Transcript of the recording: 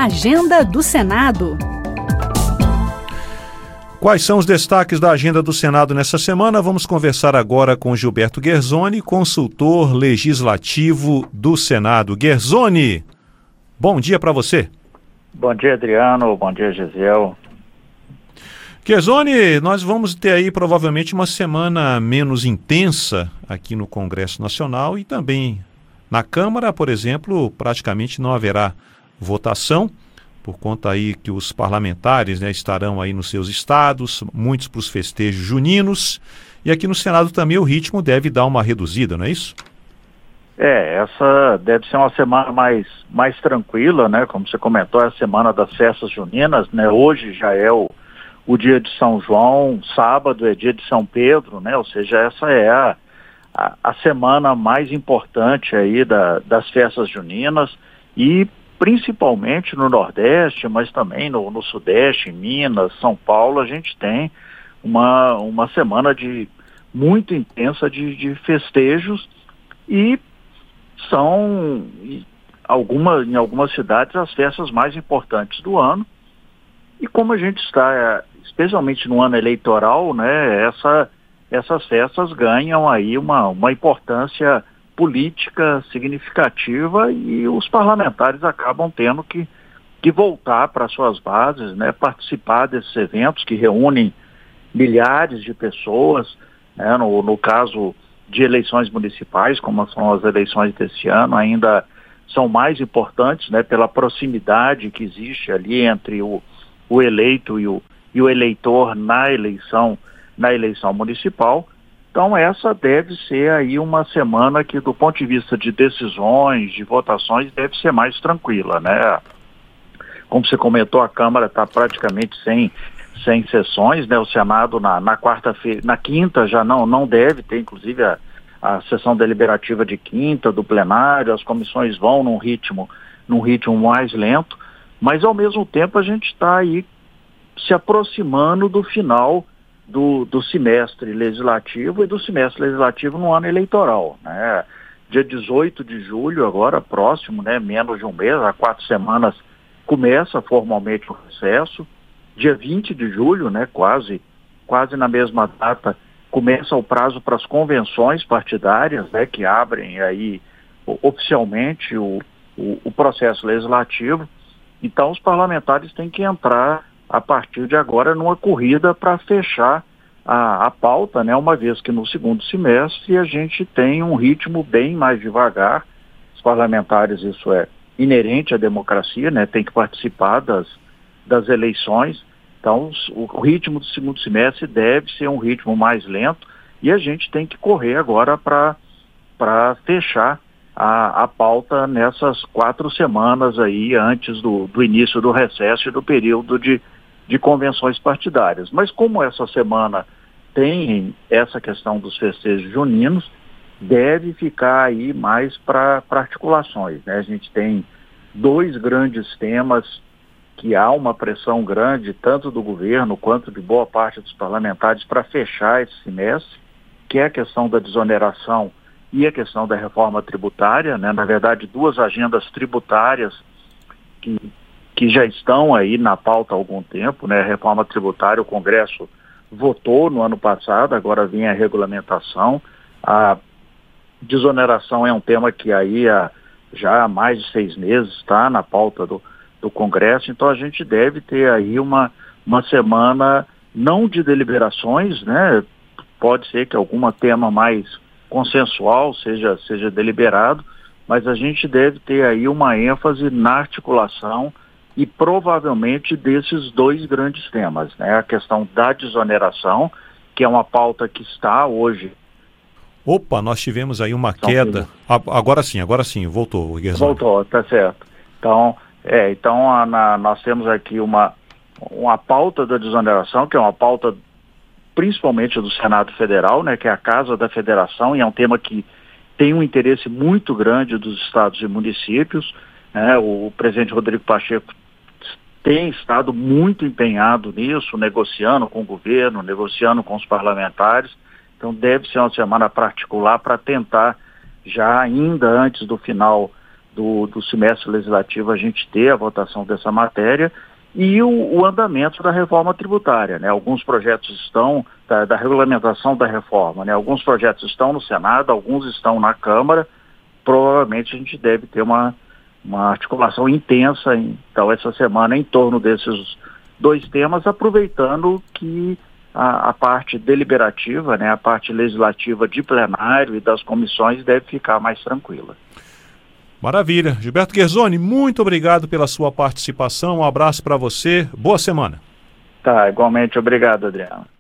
Agenda do Senado. Quais são os destaques da agenda do Senado nessa semana? Vamos conversar agora com Gilberto Guerzoni, consultor legislativo do Senado. Guerzoni, bom dia para você. Bom dia, Adriano. Bom dia, Gisele. Guerzoni, nós vamos ter aí provavelmente uma semana menos intensa aqui no Congresso Nacional e também na Câmara, por exemplo, praticamente não haverá votação, por conta aí que os parlamentares, estarão aí nos seus estados, muitos para os festejos juninos, e aqui no Senado também o ritmo deve dar uma reduzida, não é isso? Essa deve ser uma semana mais tranquila, né? Como você comentou, é a semana das festas juninas, né? Hoje já é o dia de São João, sábado é dia de São Pedro, né? Ou seja, essa é a semana mais importante aí das festas juninas e principalmente no Nordeste, mas também no Sudeste, em Minas, São Paulo, a gente tem uma semana muito intensa de festejos e são em algumas cidades as festas mais importantes do ano. E como a gente está, especialmente no ano eleitoral, né, essas festas ganham aí uma importância política significativa e os parlamentares acabam tendo que voltar para suas bases, né, participar desses eventos que reúnem milhares de pessoas, né, no caso de eleições municipais, como são as eleições desse ano, ainda são mais importantes, né, pela proximidade que existe ali entre o eleito e o eleitor na eleição municipal. Então essa deve ser aí uma semana que, do ponto de vista de decisões, de votações, deve ser mais tranquila, né? Como você comentou, a Câmara está praticamente sem sessões, né? O Senado na quarta-feira, na quinta já não deve ter, inclusive a sessão deliberativa de quinta do plenário, as comissões vão num ritmo mais lento, mas ao mesmo tempo a gente está aí se aproximando do final do semestre legislativo e do semestre legislativo no ano eleitoral, né? Dia 18 de julho, agora próximo, né? Menos de um mês, há 4 semanas, começa formalmente o recesso. Dia 20 de julho, né? Quase na mesma data, começa o prazo para as convenções partidárias, né? Que abrem aí oficialmente o processo legislativo. Então os parlamentares têm que entrar a partir de agora numa corrida para fechar a pauta, né? Uma vez que no segundo semestre a gente tem um ritmo bem mais devagar. Os parlamentares, isso é inerente à democracia, né? Tem que participar das eleições. Então o ritmo do segundo semestre deve ser um ritmo mais lento e a gente tem que correr agora para fechar a pauta nessas 4 semanas aí antes do início do recesso e do período de convenções partidárias. Mas como essa semana tem essa questão dos festejos juninos, deve ficar aí mais para articulações, né? A gente tem 2 grandes temas que há uma pressão grande, tanto do governo quanto de boa parte dos parlamentares, para fechar esse semestre, que é a questão da desoneração e a questão da reforma tributária, né? Na verdade, 2 agendas tributárias que já estão aí na pauta há algum tempo, né? A reforma tributária, o Congresso votou no ano passado, agora vem a regulamentação. A desoneração é um tema que aí já há mais de 6 meses está na pauta do Congresso, então a gente deve ter aí uma semana não de deliberações, né? Pode ser que algum tema mais consensual seja deliberado, mas a gente deve ter aí uma ênfase na articulação e provavelmente desses 2 grandes temas, né? A questão da desoneração, que é uma pauta que está hoje. Opa, nós tivemos aí uma queda. Agora sim, voltou, Guerzoni. Voltou, tá certo. Então nós temos aqui uma pauta da desoneração, que é uma pauta principalmente do Senado Federal, né? Que é a Casa da Federação, e é um tema que tem um interesse muito grande dos estados e municípios, né? O presidente Rodrigo Pacheco tem estado muito empenhado nisso, negociando com o governo, negociando com os parlamentares. Então deve ser uma semana particular para tentar, já ainda antes do final do semestre legislativo a gente ter a votação dessa matéria e o andamento da reforma tributária, né? Alguns projetos estão, da regulamentação da reforma, né? Alguns projetos estão no Senado, alguns estão na Câmara. Provavelmente a gente deve ter uma articulação intensa, então, essa semana em torno desses dois temas, aproveitando que a parte deliberativa, né, a parte legislativa de plenário e das comissões deve ficar mais tranquila. Maravilha. Gilberto Guerzoni, muito obrigado pela sua participação. Um abraço para você. Boa semana. Tá, igualmente. Obrigado, Adriano.